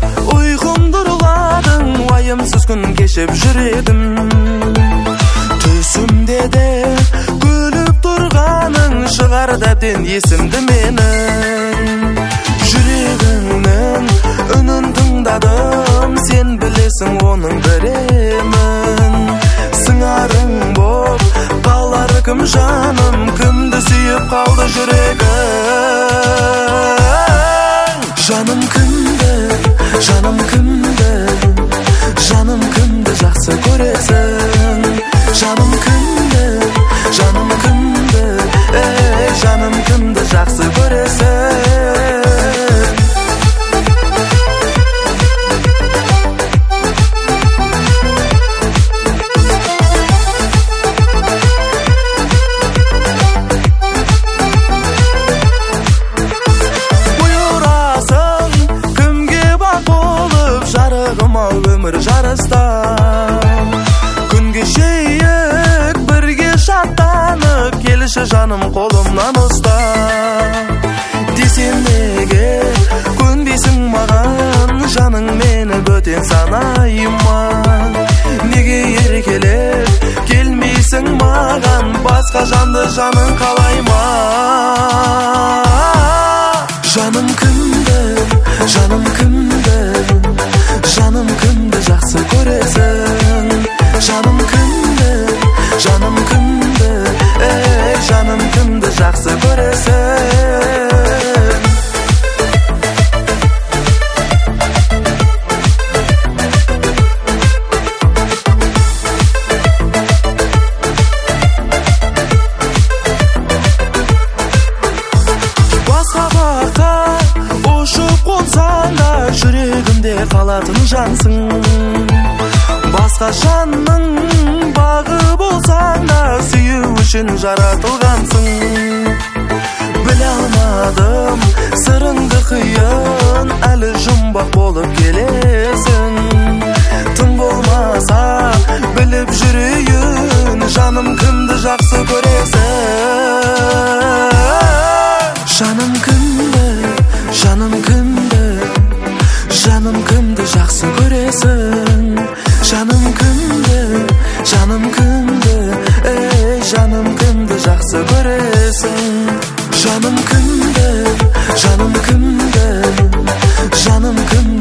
Uykumdur uladың, Вайымсыз күн кешіп жүредім. Төсімде де күліп тұрғаның, Шығар дәптен есімді менің. Жүрегіңнің үнін тыңдадым, Сен білесің оның біремін. Сыңарың боп қалар кім жаным, Кімді сүйіп қалды жүрегің. Жаным кімді, жаным кімді, жаным кімді жақсы көресің. Жаным кімді, жаным кімді, жаным кімді жақсы көресің. Өмір жарыста күн кешейік бірге шаттанып, келші жаным қолымнан ұста. Десем неге көнбейсің маған, жаның мені бөтен санайма. Неге еркелеп келмейсің маған, басқа жанды жаның қалайма. Жаным кімді, жаным кімді, жаным кімді жақсы көресің. Жаным кімді, жаным кімді, жаным кімді жақсы көресің. Басқа баққа ұшып қонсаң да, жүрегімде қалатын жансың. Басқа жанның бағы болсаң да, сүю үшін жаратылғансың. Біле алмадым сырыңды қиын, әлі жұмбақ болып келесің. Тым болмаса біліп жүрейін, жаным кімді жақсы көресің. Жаным кімді, жаным кімді, жаным кімді жақсы көресің. Жаным кімді, жаным кімді, жаным кімді жақсы көресің. Жаным кімді, жаным кімді, жаным кімді